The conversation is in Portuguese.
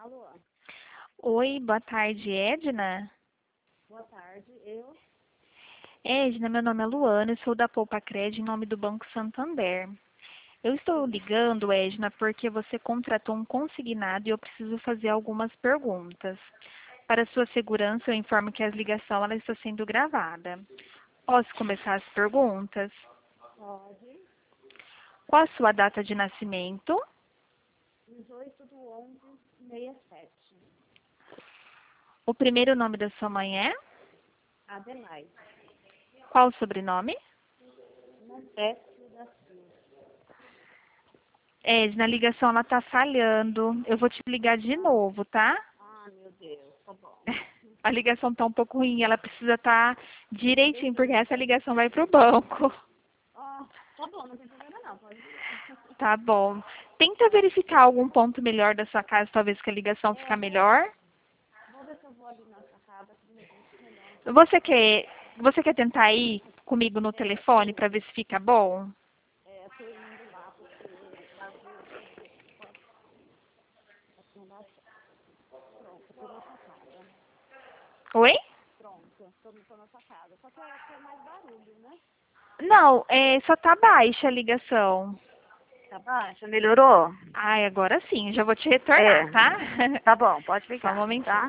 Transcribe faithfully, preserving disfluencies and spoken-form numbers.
Alô, Oi, boa tarde, Edna. boa tarde. Eu? Edna, meu nome é Luana, eu sou da Poupa Cred em nome do Banco Santander. Eu estou ligando, Edna, porque você contratou um consignado e eu preciso fazer algumas perguntas. Para sua segurança, eu informo que a ligação ela está sendo gravada. Posso começar as perguntas? Pode. Qual a sua data de nascimento? dezoito do onze, sessenta e sete. O primeiro nome da sua mãe é? Adelaide. Qual o sobrenome? Montesco da Silva. Edna, a ligação ela está falhando. Eu vou te ligar de novo, tá? Ah, meu Deus, tá bom. A ligação está um pouco ruim, ela precisa estar direitinho, porque essa ligação vai para o banco. Ah, tá bom, não tem problema não, pode ligar. Tá bom. Tenta verificar algum ponto melhor da sua casa, talvez que a ligação É, fica vou, melhor. vou ver se eu vou ali na sacada, que de repente melhor. Você quer, você quer tentar ir comigo no É, telefone para ver se fica bom? é, tô indo lá, porque às vezes pode, pode não dar certo. Pronto, tô na sacada. Oi? Pronto, tô, tô na sacada. Só que é, que é mais barulho, né? Não, é, só tá baixa a ligação. Tá baixa, melhorou? Ai, agora sim, já vou te É, retornar, tá? tá bom, pode Só um ligar, momentinho. tá?